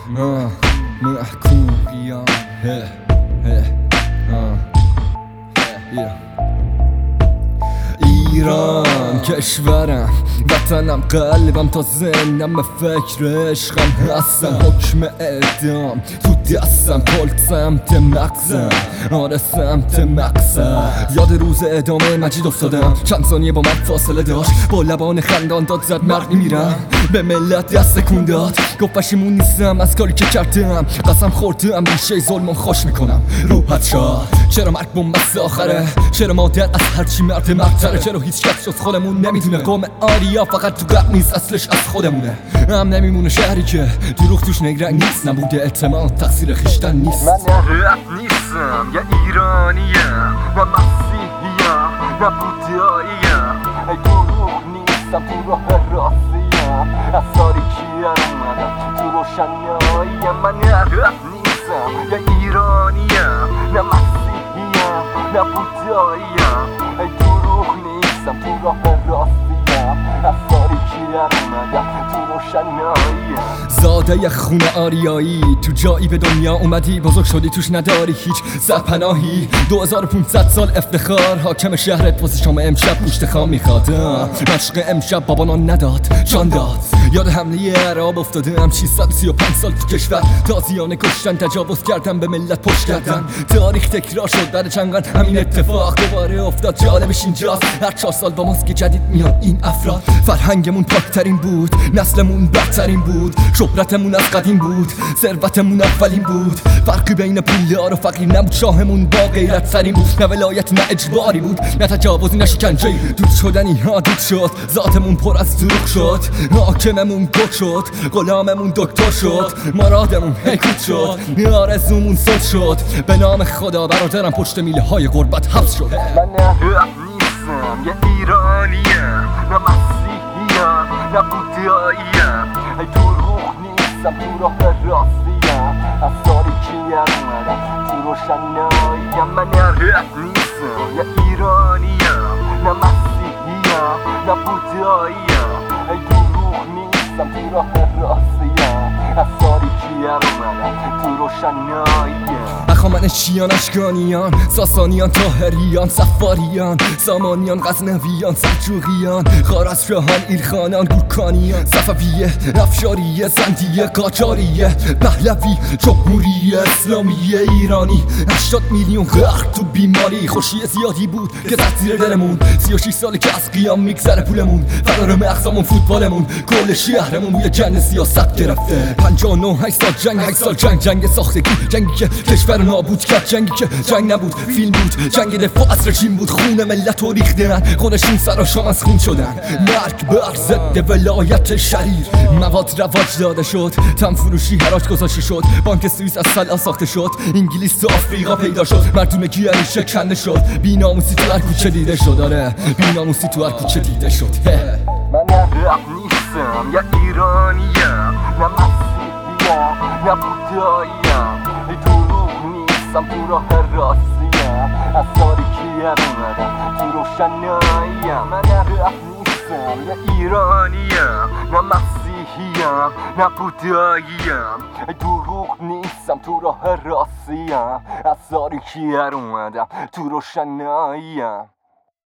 محکوم ایران کشورم، وطنم، قلبم تا ذهنم، به فکر عشقم هستم. حکم اعدام تو دستم، پلک سمت مغزم، آره سمت مقصد. یاد روز ادامه مجید افتادم، چند ثانیه با من فاصله داشت، با لبان خندان داد زد مرد میمیرم. به ملت دست کن داد، گفت پشیمون نیستم از کاری که کردم، قسم خوردم ریشه ظلمم خوش میکنم. روحت شاد، چرا مرگ بنبست آخره؟ چرا مادر از هرچی مرد مردتره؟ چرا هیچ کس جز خودمون نمیدونه قوم آریا فقط تو قبل نیست، اصلش از خودمونه. هم نمیمونه شهری که دروغ توش نگرنگ نیست، نبوده اعتماد تقصیر خیشتن نیست. من نه رپ نیستم، یا ایرانیم، نه مسیحیم، نه بوداییم. ای دروغ نیستم، تو راه راستیم، از تاریکی اومدم تو روشناییم. من نه رپ نیستم، یا ایرانیم، نه مسیحیم، نه بوداییم. ای دروغ نیستم، تو راه راستیم، از تاریکی اومدم تو روشناییم. زاده ی خونه آریایی، تو جایی به دنیا اومدی، بزرگ شدی توش نداری هیچ سرپناهی. 2500 سال افتخار، حاکم شهرت واسه شما امشب گوشت خام میخواد. مشق امشب بابانان نداد جان داد. یاد حمله عرب افتادم، 635 سال تو کشور تازیانه کشتن، تجاوز کردن به ملت، پشت کردن. تاریخ تکرار شد در چند قرن، همین اتفاق دوباره افتاد. جالبش اینجاست هر 4 سال با ماسک جدید میان این افراد. فرهنگمون پاکترین بود، نسلمون برترین بود، شهرتمون از قدیم بود، ثروتمون اولین بود. فرقی بین پولدار و فقیر نبود، شاهمون با غیرت سرین بود. نه ولایت نه اجباری بود، نه تجاوزی نه شکنجه‌ای. دود شدنی ها دود شد، ذاتمون پر از دروغ شد. حاکممون گل شد، غلاممون دکتر شد، مرادمون هیکوت شد، آرزومون صد شد. به نام خدا برادرم پشت میله های غربت حبس شد. من نه رپ نیستم، یا ایرانیم، نه مسیحیم، نه بوداییم. ای دروغ نیستم، تو راه راستیم، از تاریکی اومدم تو روشناییم. من نه رپ نیستم، یا ایرانیم، نه مسیحیم، نه بوداییم. ای دروغ نیستم، تو راه راستیم، از تاریکی اومدم تو روشناییم. هخامنشیان، اشکانیان، ساسانیان، طاهریان، صفاریان، سامانیان، غزنویان، سلجوقیان، خوارزمشاهان، ایلخانان، گورکانیان، صفویه، افشاریه، زندیه، قاجاریه، پهلوی، جمهوری اسلامی ایرانی. 80 میلیون غرق تو بیماری، خوشی زیادی بود که تقصیر دلمون. 36 ساله که از قیام میگذره پولمون، فرار مغزمون، فوتبالمون، کل شهرمون روی جنگ سیاست گرفته. 59 8 سال جنگ، 8 سال جنگ ساختگی، جنگی که کشور نابود کرد، جنگی که جنگ نبود فیلم بود، جنگ دفاع از رژیم بود. خون ملت رو ریختن، خودشون سراشام از خون شدن. مرگ بر ضد ولایت شریر، مواد رواج داده شد، تم فروشی حراج گذاشته شد، بانک سوئیس از سلا ساخته شد، انگلیس تو آفریقا پیدا شد، مردونگی یعنی شکنده شد. بی‌ناموسی تو هر کوچه دیده شد، آره بی‌ناموسی تو هر کوچه دیده شد. من نه رپ نیستم، یا ایرانیم، نه مسیحیم، نه بوداییم. ای دروغ نیستم، تو راه راستیم، از تاریکی اومدم تو روشناییم. من نه رپ نیستم، یا ایرانیم، نه مسیحیم، نه بوداییم. ای دروغ نیستم، تو راه راستیم، از تاریکی اومدم تو روشناییم.